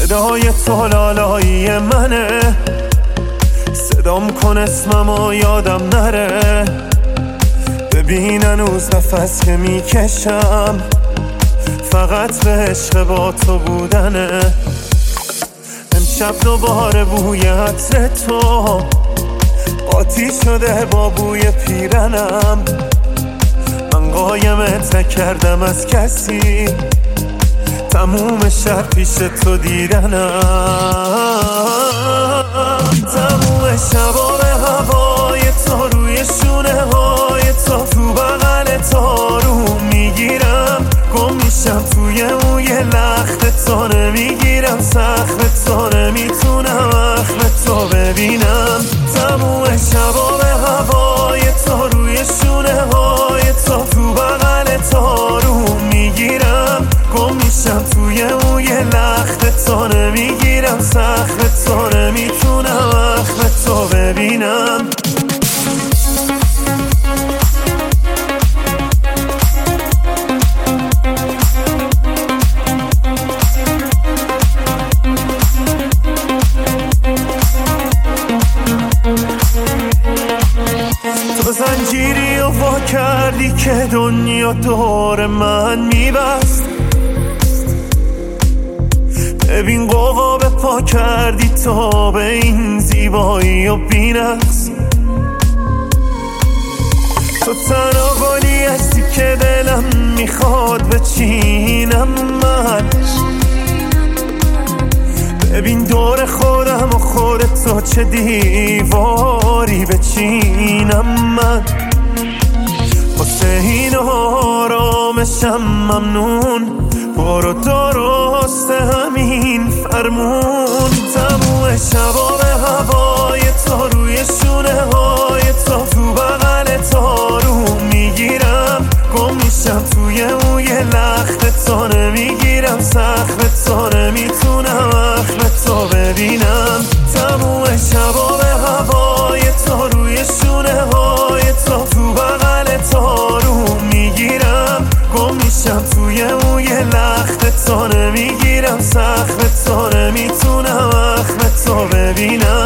صدای تو لالایی منه، صدام کن اسممو یادم نره. ببین هنوز نفس که میکشم فقط به عشق با تو بودنه. امشب دوباره بوی عطر تو قاطی شده با بوی پیرنم. من قایمت نکردم از کسی، تموم شب پیش تو دیدنم. تموم شبا به هوای تو، روی شونه های تو بغل تو رو میگیرم. گم میشم توی موی لخت تو، نمیگیرم سخت تو، نمیتونم اخم تو ببینم. تموم شبا به هوای تو، روی شونه های تو بغل تو رو میگیرم. گم میشم توی موی لخت تو، نمیگیرم سخت تو، نمیتونم اخم تو ببینم. تو زنجیری و وا کردی که دنیا دور من میبست. ببین قوا به پا کردی تا به این زیبایی و بی‌نقص. تو تنها گلی هستی که دلم میخواد بچینم من. ببین دور خودم و خودتو چه دیواری بچینم من. واسه این آرامشم ممنون، برو درست همین فرمون. تموم شبا به هوای تو، روی شونه های تو بغل تو رو میگیرم. گم میشم توی موی لخت تو، نمیگیرم سخت تو، نمیتونم اخم تو ببینم. تموم شبا به هوای تو، روی شونه های تو بغل تو رو میگیرم. گم میشم توی موی لخت تو، نمیگیرم سخت تو، نمیتونم اخم تو ببینم.